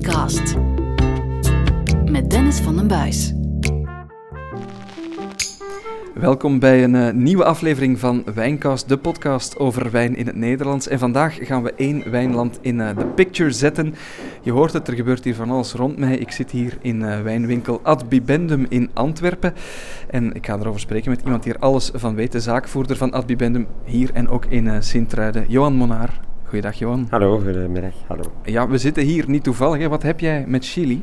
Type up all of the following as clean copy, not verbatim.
Wijncast met Dennis van den Buis. Welkom bij een nieuwe aflevering van Wijncast, de podcast over wijn in het Nederlands. En vandaag gaan we één wijnland in de picture zetten. Je hoort het, er gebeurt hier van alles rond mij. Ik zit hier in wijnwinkel Ad Bibendum in Antwerpen. En ik ga erover spreken met iemand die er alles van weet, de zaakvoerder van Ad Bibendum hier en ook in Sint-Truiden, Johan Monaar. Goeiedag, Johan. Hallo, goedemiddag. Hallo. Ja, we zitten hier niet toevallig. Hè. Wat heb jij met Chili?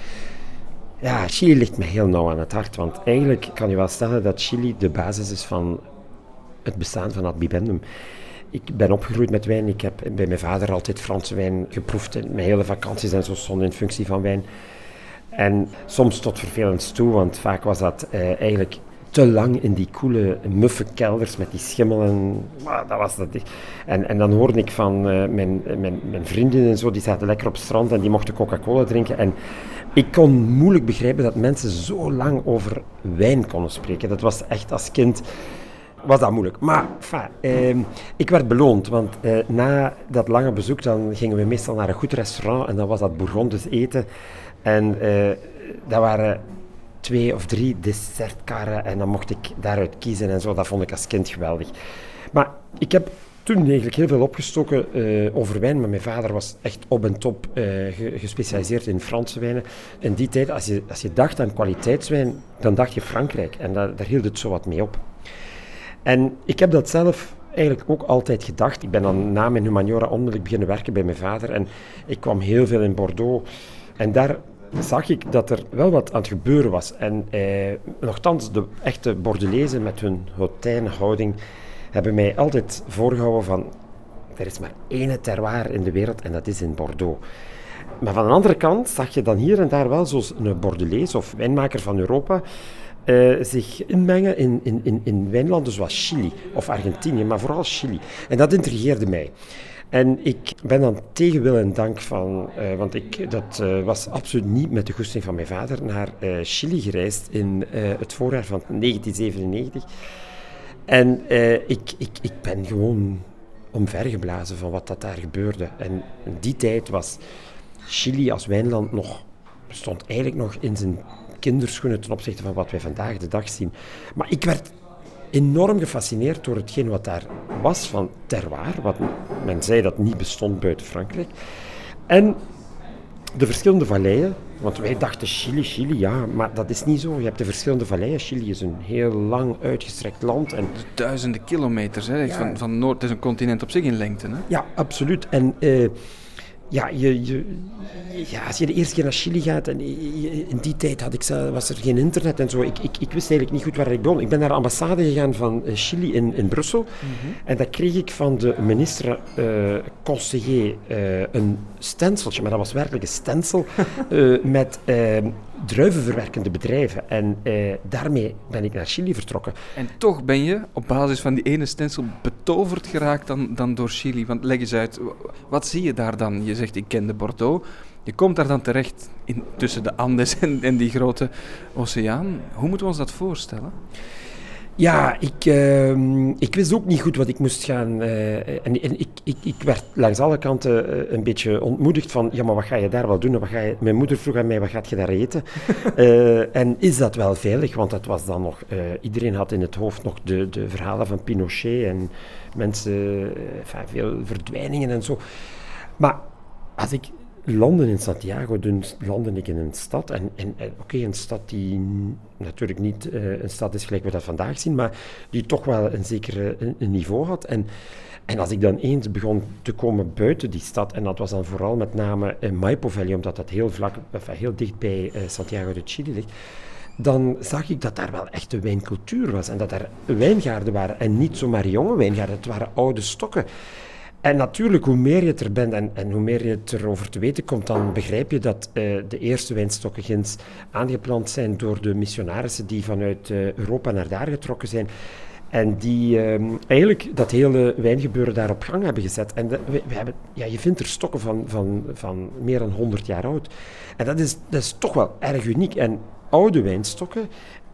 Ja, Chili ligt me heel nauw aan het hart, want eigenlijk kan je wel stellen dat Chili de basis is van het bestaan van Ad Bibendum. Ik ben opgegroeid met wijn, ik heb bij mijn vader altijd Franse wijn geproefd. Mijn hele vakanties en zo stonden in functie van wijn. En soms tot vervelend toe, want vaak was dat eigenlijk te lang in die koele, muffe kelders met die schimmelen. Dat was dat. En dan hoorde ik van mijn vrienden en zo, die zaten lekker op het strand en die mochten Coca-Cola drinken. En ik kon moeilijk begrijpen dat mensen zo lang over wijn konden spreken. Dat was echt als kind, was dat moeilijk. Maar ik werd beloond, want na dat lange bezoek dan gingen we meestal naar een goed restaurant en dan was dat Bourgondisch eten. En dat waren 2 of 3 dessertkarren en dan mocht ik daaruit kiezen en zo. Dat vond ik als kind geweldig. Maar ik heb toen eigenlijk heel veel opgestoken over wijn, maar mijn vader was echt op en top gespecialiseerd in Franse wijnen. In die tijd, als je dacht aan kwaliteitswijn, dan dacht je Frankrijk en daar hield het zo wat mee op. En ik heb dat zelf eigenlijk ook altijd gedacht. Ik ben dan na mijn humaniora onmiddellijk beginnen werken bij mijn vader en ik kwam heel veel in Bordeaux en daar zag ik dat er wel wat aan het gebeuren was. En nochtans, de echte Bordelezen met hun hautijnhouding hebben mij altijd voorgehouden van er is maar één terroir in de wereld en dat is in Bordeaux. Maar van de andere kant zag je dan hier en daar wel zoals een Bordelees of wijnmaker van Europa zich inmengen in wijnlanden zoals Chili of Argentinië, maar vooral Chili. En dat intrigeerde mij. En ik ben dan tegen wil en dank van, want dat was absoluut niet met de goesting van mijn vader, naar Chili gereisd in het voorjaar van 1997. En ik ben gewoon omvergeblazen van wat dat daar gebeurde. En in die tijd was Chili als wijnland stond eigenlijk nog in zijn kinderschoenen ten opzichte van wat wij vandaag de dag zien. Maar ik werd enorm gefascineerd door hetgeen wat daar was van terroir, wat men zei dat niet bestond buiten Frankrijk. En de verschillende valleien, want wij dachten Chili, ja, maar dat is niet zo. Je hebt de verschillende valleien. Chili is een heel lang uitgestrekt land. En Duizenden kilometers, hè? Ja. Van Noord, het is een continent op zich in lengte. Hè? ja, absoluut. En als je de eerste keer naar Chili gaat, en in die tijd was er geen internet en zo, ik wist eigenlijk niet goed waar ik begon. Ik ben naar de ambassade gegaan van Chili in Brussel, en dan kreeg ik van de minister conseiller een stenseltje, maar dat was werkelijk een stensel, met druivenverwerkende bedrijven. En daarmee ben ik naar Chili vertrokken. En toch ben je op basis van die ene stencil betoverd geraakt dan door Chili. Want leg eens uit, wat zie je daar dan? Je zegt, ik kende Bordeaux. Je komt daar dan terecht tussen de Andes en die grote oceaan. Hoe moeten we ons dat voorstellen? Ja, ik wist ook niet goed wat ik moest gaan. En ik werd langs alle kanten een beetje ontmoedigd van, ja, maar wat ga je daar wel doen? Mijn moeder vroeg aan mij, wat gaat je daar eten? En is dat wel veilig? Want dat was dan nog, iedereen had in het hoofd nog de verhalen van Pinochet en mensen, veel verdwijningen en zo. Maar als ik landde in Santiago, landde ik in een stad. En een stad die natuurlijk niet een stad is gelijk we dat vandaag zien, maar die toch wel een zeker een niveau had. En als ik dan eens begon te komen buiten die stad, en dat was dan vooral met name Maipo Valley, omdat dat heel dicht bij Santiago de Chile ligt, dan zag ik dat daar wel echt een wijncultuur was. En dat er wijngaarden waren. En niet zomaar jonge wijngaarden, het waren oude stokken. En natuurlijk, hoe meer je er bent en hoe meer je het erover te weten komt, dan begrijp je dat de eerste wijnstokken ginds aangeplant zijn door de missionarissen die vanuit Europa naar daar getrokken zijn. En die eigenlijk dat hele wijngebeuren daar op gang hebben gezet. En je vindt er stokken van meer dan 100 jaar oud. En dat is toch wel erg uniek. En oude wijnstokken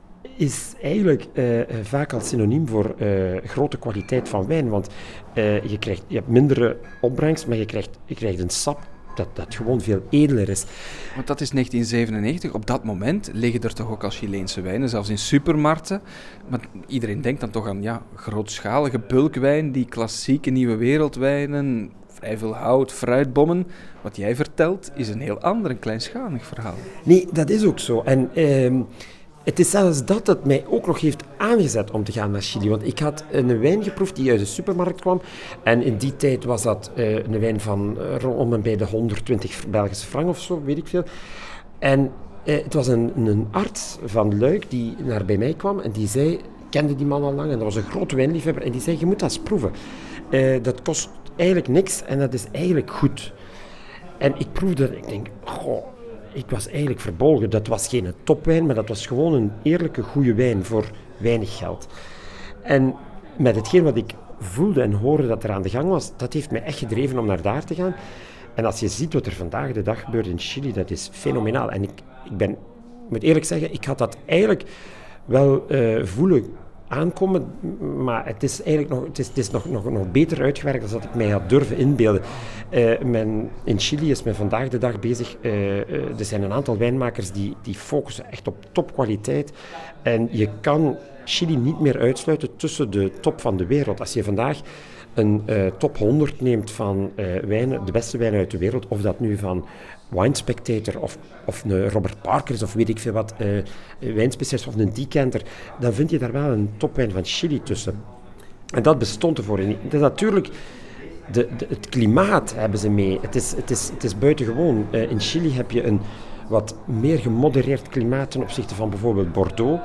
is eigenlijk vaak al synoniem voor grote kwaliteit van wijn. Want je hebt mindere opbrengst, maar je krijgt een sap dat gewoon veel edeler is. Want dat is 1997. Op dat moment liggen er toch ook al Chileense wijnen, zelfs in supermarkten. Maar iedereen denkt dan toch aan grootschalige bulkwijn, die klassieke nieuwe wereldwijnen, vrij veel hout, fruitbommen. Wat jij vertelt is een heel ander, een kleinschalig verhaal. Nee, dat is ook zo. En het is zelfs dat mij ook nog heeft aangezet om te gaan naar Chili. Want ik had een wijn geproefd die uit de supermarkt kwam. En in die tijd was dat een wijn van om en bij de 120 Belgische frank of zo, weet ik veel. En het was een arts van Luik die naar bij mij kwam en die zei, kende die man al lang en dat was een grote wijnliefhebber. En die zei, je moet dat eens proeven. Dat kost eigenlijk niks en dat is eigenlijk goed. En ik proefde en ik denk, ik was eigenlijk verbolgen. Dat was geen topwijn, maar dat was gewoon een eerlijke, goede wijn voor weinig geld. En met hetgeen wat ik voelde en hoorde dat er aan de gang was, dat heeft mij echt gedreven om naar daar te gaan. En als je ziet wat er vandaag de dag gebeurt in Chili, dat is fenomenaal. En ik moet eerlijk zeggen, ik had dat eigenlijk wel voelen aankomen, maar het is eigenlijk nog beter uitgewerkt dan dat ik mij had durven inbeelden. In Chili is men vandaag de dag bezig, er zijn een aantal wijnmakers die focussen echt op topkwaliteit en je kan Chili niet meer uitsluiten tussen de top van de wereld. Als je vandaag een top 100 neemt van wijnen, de beste wijnen uit de wereld, of dat nu van Wine Spectator of een Robert Parker is of weet ik veel wat, wijnspecialist of een decanter, dan vind je daar wel een topwijn van Chili tussen. En dat bestond ervoor niet. Het is natuurlijk, het klimaat hebben ze mee. Het is buitengewoon. In Chili heb je een wat meer gemodereerd klimaat ten opzichte van bijvoorbeeld Bordeaux.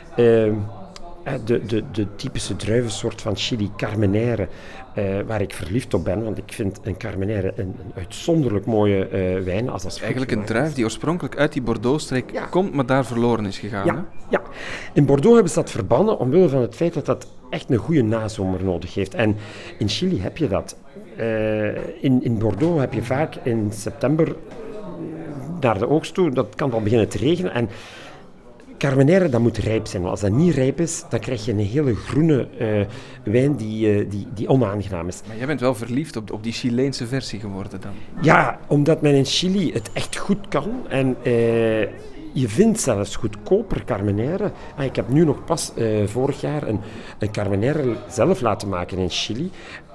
De typische druivensoort van Chili, Carmenère, waar ik verliefd op ben, want ik vind een Carmenère een uitzonderlijk mooie wijn. Eigenlijk een druif die oorspronkelijk uit die Bordeaux-streek komt, maar daar verloren is gegaan. Ja. In Bordeaux hebben ze dat verbannen omwille van het feit dat dat echt een goede nazomer nodig heeft. En in Chili heb je dat. In Bordeaux heb je vaak in september naar de oogst toe, dat kan al beginnen te regenen en Carmenère, dat moet rijp zijn. Want als dat niet rijp is, dan krijg je een hele groene wijn die onaangenaam is. Maar jij bent wel verliefd op die Chileense versie geworden dan? Ja, omdat men in Chili het echt goed kan. En je vindt zelfs goedkoper Carmenère. Ik heb nu nog pas vorig jaar een Carmenère zelf laten maken in Chili.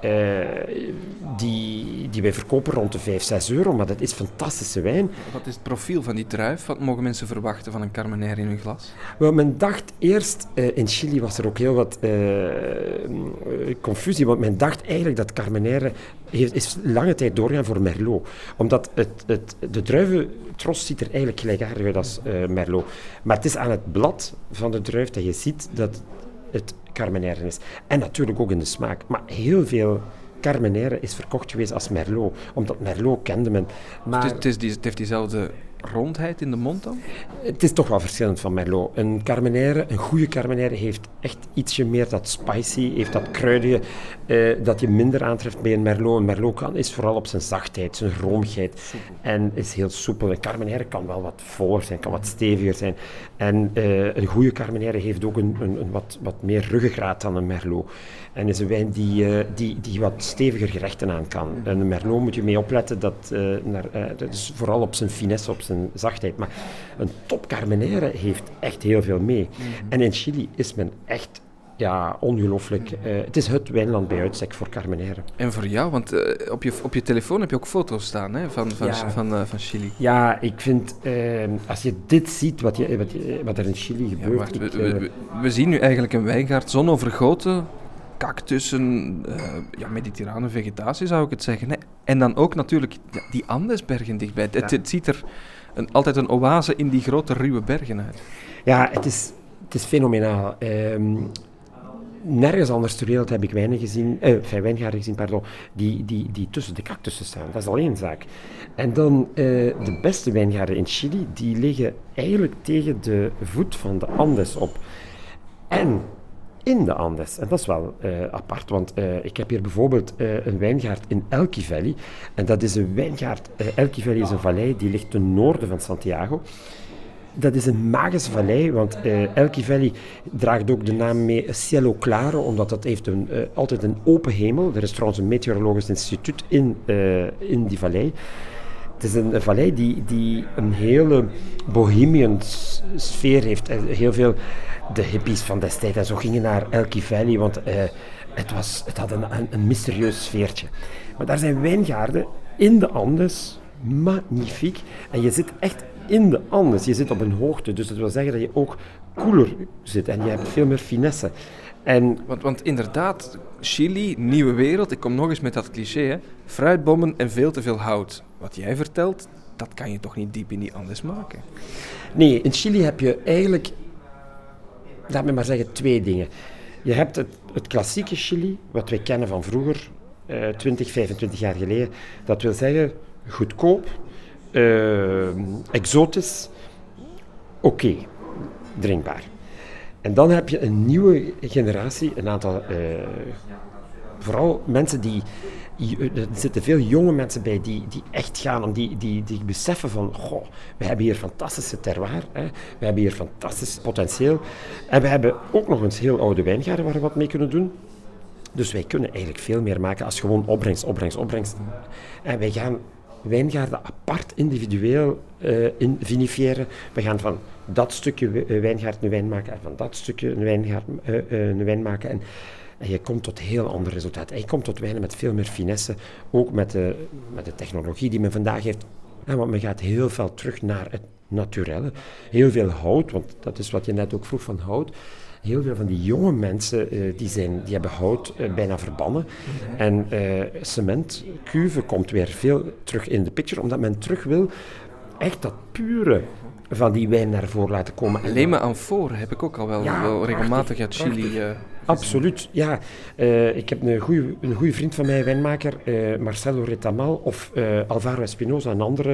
Die wij verkopen rond de 5-6 euro, maar dat is fantastische wijn. Wat is het profiel van die druif? Wat mogen mensen verwachten van een Carmenère in hun glas? Wel, men dacht eerst, in Chili was er ook heel wat confusie, want men dacht eigenlijk dat Carmenère is lange tijd doorgaan voor Merlot. Omdat de druiventros ziet er eigenlijk gelijkaardig uit als Merlot. Maar het is aan het blad van de druif dat je ziet dat het Carmenère is. En natuurlijk ook in de smaak. Maar heel veel Carmenère is verkocht geweest als Merlot. Omdat Merlot kende men. Maar het heeft diezelfde rondheid in de mond dan? Het is toch wel verschillend van Merlot. Een goede Carmenère heeft echt ietsje meer dat spicy, heeft dat kruidige, dat je minder aantreft bij een Merlot. Een Merlot is vooral op zijn zachtheid, zijn romigheid. Soepel. En is heel soepel. Een Carmenère kan wel wat voller zijn, kan wat steviger zijn. En een goede Carmenère heeft ook een wat meer ruggengraat dan een Merlot. En is een wijn die wat steviger gerechten aan kan. En een Merlot moet je mee opletten, dat is vooral op zijn finesse, op zijn zachtheid. Maar een top Carmenère heeft echt heel veel mee. En in Chili is men echt ongelooflijk. Het is het wijnland bij uitstek voor Carmenère. En voor jou, want op je telefoon heb je ook foto's staan van Chili. Ja, ik vind, als je dit ziet, wat er in Chili gebeurt... We zien nu eigenlijk een wijngaard zonovergoten, cactussen, mediterrane vegetatie zou ik het zeggen. Hè. En dan ook natuurlijk die Andesbergen dichtbij. Het ziet er altijd een oase in die grote ruwe bergen uit. Ja, het is fenomenaal. Nergens anders ter wereld heb ik wijngaarden gezien, die tussen de cactussen staan. Dat is al één zaak. En dan de beste wijngaarden in Chili, die liggen eigenlijk tegen de voet van de Andes op. En in de Andes. En dat is wel apart, want ik heb hier bijvoorbeeld een wijngaard in Elqui Valley. En dat is een wijngaard... Elqui Valley is een vallei die ligt ten noorden van Santiago. Dat is een magische vallei, want Elqui Valley draagt ook de naam mee Cielo Claro, omdat dat heeft altijd een open hemel. Er is trouwens een meteorologisch instituut in die vallei. Het is een vallei die een hele bohemian sfeer heeft. Heel veel de hippies van destijds en zo gingen naar Elky Valley, want het had een mysterieus sfeertje. Maar daar zijn wijngaarden in de Andes, magnifiek. En je zit echt in de Andes, je zit op een hoogte, dus dat wil zeggen dat je ook koeler zit en je hebt veel meer finesse. Want inderdaad, Chili, nieuwe wereld, ik kom nog eens met dat cliché, hè? Fruitbommen en veel te veel hout. Wat jij vertelt, dat kan je toch niet diep in die Andes maken? Nee, in Chili heb je eigenlijk, laat me maar zeggen, 2 dingen. Je hebt het klassieke Chili, wat wij kennen van vroeger, 20, 25 jaar geleden. Dat wil zeggen, goedkoop, exotisch, oké, drinkbaar. En dan heb je een nieuwe generatie, een aantal, vooral mensen er zitten veel jonge mensen bij die echt gaan, die beseffen van, goh, we hebben hier fantastische terroir, hè, we hebben hier fantastisch potentieel. En we hebben ook nog eens heel oude wijngaarden waar we wat mee kunnen doen. Dus wij kunnen eigenlijk veel meer maken als gewoon opbrengst. En wij gaan wijngaarden apart, individueel vinifiëren. We gaan van dat stukje wijngaard een wijn maken en van dat stukje een wijn maken. En je komt tot heel andere resultaten. En je komt tot wijnen met veel meer finesse, ook met de technologie die men vandaag heeft. Want men gaat heel veel terug naar het naturelle. Heel veel hout, want dat is wat je net ook vroeg van hout. Heel veel van die jonge mensen die hebben hout bijna verbannen. En cement, cuve komt weer veel terug in de picture, omdat men terug wil echt dat pure van die wijn naar voren laten komen. Alleen maar amforen heb ik ook al wel regelmatig uit Chili. Absoluut, ja. Ik heb een goede vriend van mij, wijnmaker, Marcelo Retamal, of Alvaro Espinosa, een andere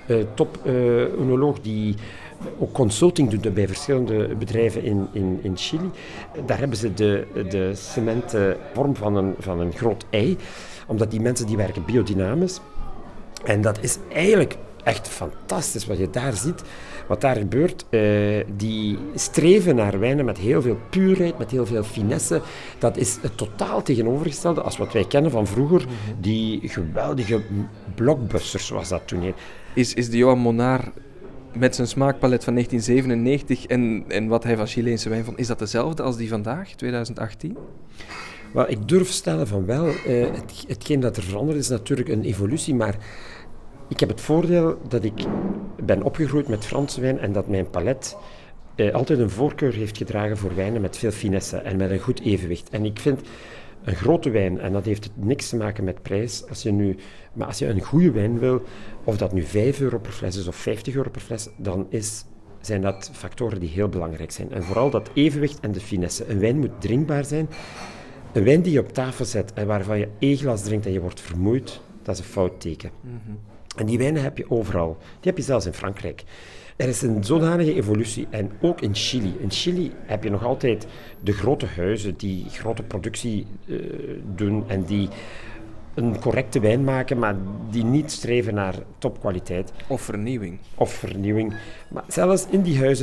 top-oenoloog die ook consulting doet bij verschillende bedrijven in Chili. Daar hebben ze de cementen vorm van een groot ei, omdat die mensen die werken biodynamisch. En dat is eigenlijk echt fantastisch wat je daar ziet. Wat daar gebeurt, die streven naar wijnen met heel veel puurheid, met heel veel finesse. Dat is het totaal tegenovergestelde als wat wij kennen van vroeger. Die geweldige blockbusters was dat toen. Is de Johan Monar met zijn smaakpalet van 1997 en wat hij van Chileense wijn vond, is dat dezelfde als die vandaag, 2018? Wel, ik durf stellen van wel. Hetgeen dat er veranderd is natuurlijk een evolutie, maar ik heb het voordeel dat ik ben opgegroeid met Franse wijn en dat mijn palet altijd een voorkeur heeft gedragen voor wijnen met veel finesse en met een goed evenwicht. En ik vind een grote wijn, en dat heeft niks te maken met prijs, maar als je een goede wijn wil, of dat nu €5 per fles is of €50 per fles, dan zijn dat factoren die heel belangrijk zijn. En vooral dat evenwicht en de finesse. Een wijn moet drinkbaar zijn. Een wijn die je op tafel zet en waarvan je 1 glas drinkt en je wordt vermoeid, dat is een fout teken. Mm-hmm. En die wijnen heb je overal. Die heb je zelfs in Frankrijk. Er is een zodanige evolutie en ook in Chili. In Chili heb je nog altijd de grote huizen die grote productie doen en die een correcte wijn maken, maar die niet streven naar topkwaliteit. Of vernieuwing. Maar zelfs in die huizen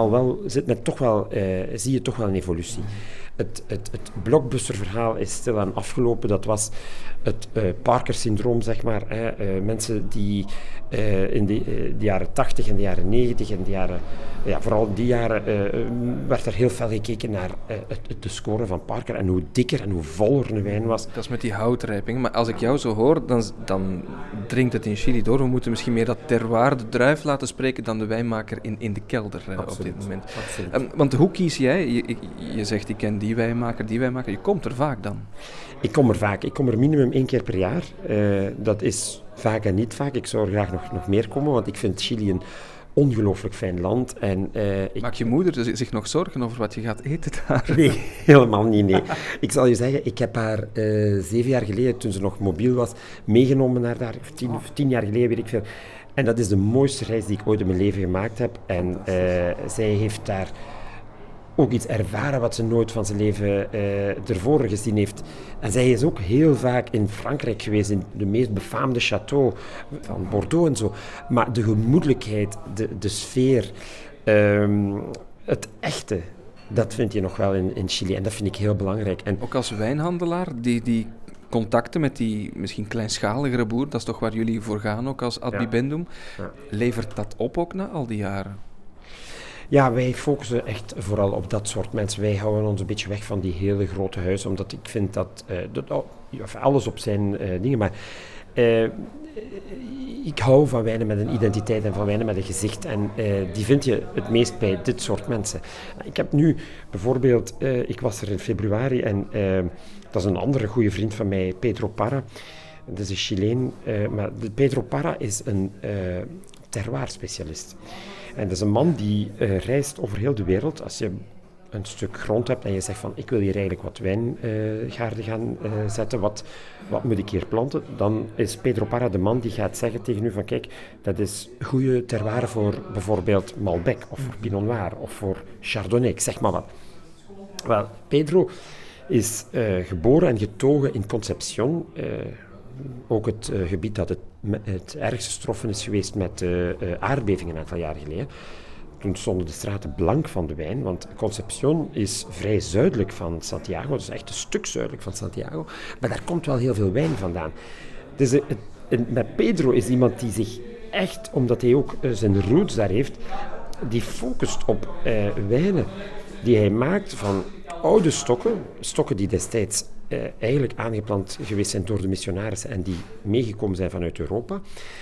zie je toch wel een evolutie. Het blockbuster-verhaal is stilaan afgelopen. Dat was het Parker-syndroom, zeg maar. Mensen die in de jaren 80 en de jaren 90 en vooral die jaren werd er heel veel gekeken naar de score van Parker en hoe dikker en hoe voller een wijn was. Dat is met die houtrijping. Maar als ik jou zo hoor, dan dringt het in Chili door. We moeten misschien meer dat terroir, de druif laten spreken dan de wijnmaker in de kelder op dit moment. Want hoe kies jij? Je zegt, ik ken die wijnmaker. Je komt er vaak dan? Ik kom er vaak. Ik kom er minimum 1 keer per jaar. Dat is vaak en niet vaak. Ik zou er graag nog meer komen, want ik vind Chili een ongelooflijk fijn land. Maakt je moeder zich nog zorgen over wat je gaat eten daar? Nee, helemaal niet, nee. Ik zal je zeggen, ik heb haar 7 jaar geleden, toen ze nog mobiel was, meegenomen naar daar. 10 jaar geleden, weet ik veel. En dat is de mooiste reis die ik ooit in mijn leven gemaakt heb. En zij heeft daar ook iets ervaren wat ze nooit van zijn leven ervoor gezien heeft. En zij is ook heel vaak in Frankrijk geweest, in de meest befaamde château van Bordeaux en zo. Maar de gemoedelijkheid, de sfeer, het echte, dat vind je nog wel in Chili. En dat vind ik heel belangrijk. En ook als wijnhandelaar, die contacten met die misschien kleinschaligere boer, dat is toch waar jullie voor gaan ook als Ad Bibendum. Ja. Levert dat op ook na al die jaren? Ja, wij focussen echt vooral op dat soort mensen. Wij houden ons een beetje weg van die hele grote huizen, omdat ik vind dat alles op zijn dingen, maar ik hou van wijnen met een identiteit en van wijnen met een gezicht. En die vind je het meest bij dit soort mensen. Ik heb nu bijvoorbeeld, ik was er in februari en dat is een andere goede vriend van mij, Pedro Parra. Dat is een Chileen, maar Pedro Parra is een terroir-specialist. En dat is een man die reist over heel de wereld. Als je een stuk grond hebt en je zegt van ik wil hier eigenlijk wat wijngaarden gaan zetten, wat moet ik hier planten? Dan is Pedro Parra de man die gaat zeggen tegen u van kijk, dat is goede terroir voor bijvoorbeeld Malbec of voor Pinot Noir of voor Chardonnay, ik zeg maar wat. Wel, Pedro is geboren en getogen in Concepción, ook het gebied dat het ergste getroffen is geweest met aardbevingen een aantal jaren geleden. Toen stonden de straten blank van de wijn, want Concepción is vrij zuidelijk van Santiago, dus echt een stuk zuidelijk van Santiago, maar daar komt wel heel veel wijn vandaan. Dus met Pedro is iemand die zich echt, omdat hij ook zijn roots daar heeft, die focust op wijnen die hij maakt van oude stokken die destijds eigenlijk aangeplant geweest zijn door de missionarissen en die meegekomen zijn vanuit Europa.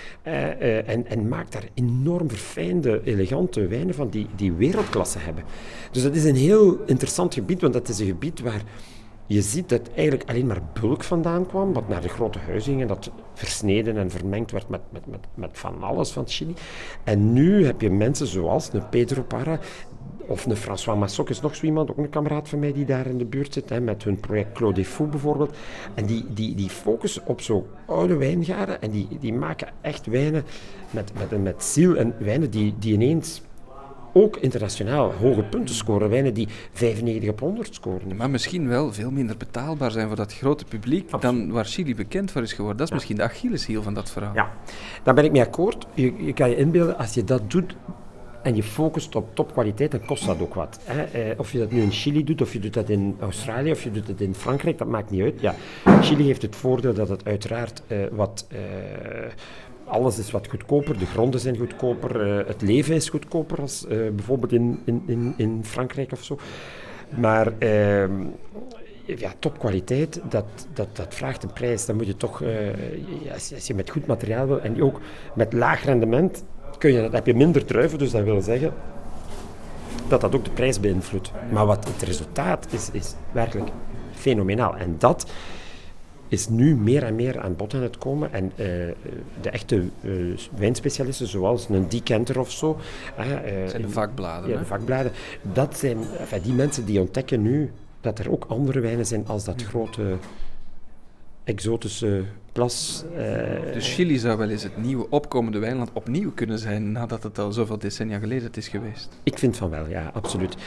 En maakt daar enorm verfijnde, elegante wijnen van die wereldklasse hebben. Dus dat is een heel interessant gebied, want dat is een gebied waar je ziet dat eigenlijk alleen maar bulk vandaan kwam, wat naar de grote huizen ging en dat versneden en vermengd werd met van alles van Chili. En nu heb je mensen zoals een Pedro Parra, of een François Massoc is nog zo iemand, ook een kameraad van mij die daar in de buurt zit, met hun project Clos des Fous bijvoorbeeld. En die focussen op zo'n oude wijngaarden en die maken echt wijnen met ziel en wijnen die ineens ook internationaal hoge punten scoren. Wijnen die 95 op 100 scoren. Maar misschien wel veel minder betaalbaar zijn voor dat grote publiek dan waar Chili bekend voor is geworden. Dat is misschien de Achilleshiel van dat verhaal. Ja, daar ben ik mee akkoord. Je kan je inbeelden, als je dat doet en je focust op topkwaliteit, dan kost dat ook wat. Of je dat nu in Chili doet, of je doet dat in Australië, of je doet het in Frankrijk, dat maakt niet uit. Ja, Chili heeft het voordeel dat het uiteraard alles is wat goedkoper, de gronden zijn goedkoper, het leven is goedkoper als bijvoorbeeld in Frankrijk of zo. Maar topkwaliteit, dat vraagt een prijs. Dan moet je toch, als je met goed materiaal wil en ook met laag rendement, heb je minder druiven, dus dat wil zeggen dat ook de prijs beïnvloedt. Maar wat het resultaat is werkelijk fenomenaal. En dat is nu meer en meer aan bod aan het komen. En de echte wijnspecialisten, zoals een decanter of zo. Dat zijn de vakbladen. Ja, de vakbladen. Dat zijn, die mensen die ontdekken nu dat er ook andere wijnen zijn als dat grote exotische plas. Dus Chili zou wel eens het nieuwe opkomende wijnland opnieuw kunnen zijn nadat het al zoveel decennia geleden is geweest? Ik vind van wel, ja, absoluut.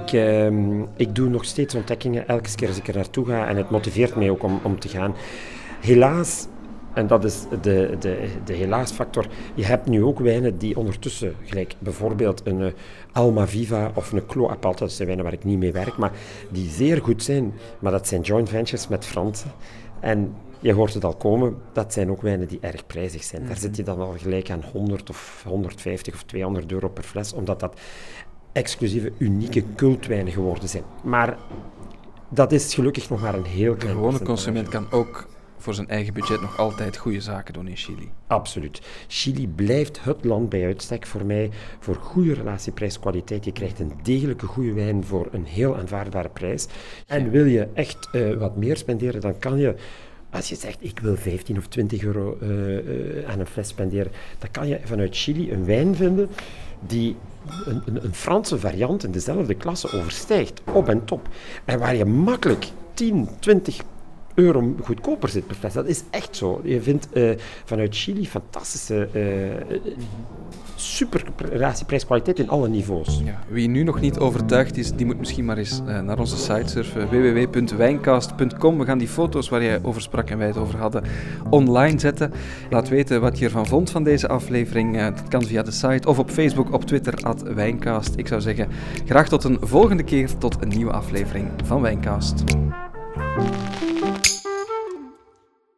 Ik doe nog steeds ontdekkingen elke keer als ik er naartoe ga en het motiveert mij ook om te gaan. Helaas, en dat is de helaasfactor, je hebt nu ook wijnen die ondertussen, gelijk bijvoorbeeld een Alma Viva of een Clos Apalt, dat zijn wijnen waar ik niet mee werk, maar die zeer goed zijn, maar dat zijn joint ventures met Fransen. En je hoort het al komen, dat zijn ook wijnen die erg prijzig zijn. Daar zit je dan al gelijk aan 100 of 150 of 200 euro per fles, omdat dat exclusieve, unieke cultwijnen geworden zijn. Maar dat is gelukkig nog maar een heel klein. De gewone consument kan ook voor zijn eigen budget nog altijd goede zaken doen in Chili. Absoluut. Chili blijft het land bij uitstek voor mij, voor goede relatie prijs-kwaliteit. Je krijgt een degelijke goede wijn voor een heel aanvaardbare prijs. En wil je echt wat meer spenderen, dan kan je, als je zegt, ik wil 15 of 20 euro aan een fles spenderen, dan kan je vanuit Chili een wijn vinden die een Franse variant in dezelfde klasse overstijgt, op en top. En waar je makkelijk 10, 20 euro goedkoper zit per fles. Dat is echt zo. Je vindt vanuit Chili fantastische super relatie prijs-kwaliteit in alle niveaus. Ja, wie nu nog niet overtuigd is, die moet misschien maar eens naar onze site surfen, www.wijncast.com. We gaan die foto's waar jij over sprak en wij het over hadden online zetten. Laat weten wat je ervan vond van deze aflevering. Dat kan via de site of op Facebook, op Twitter, @Wijncast. Ik zou zeggen, graag tot een volgende keer, tot een nieuwe aflevering van Wijncast.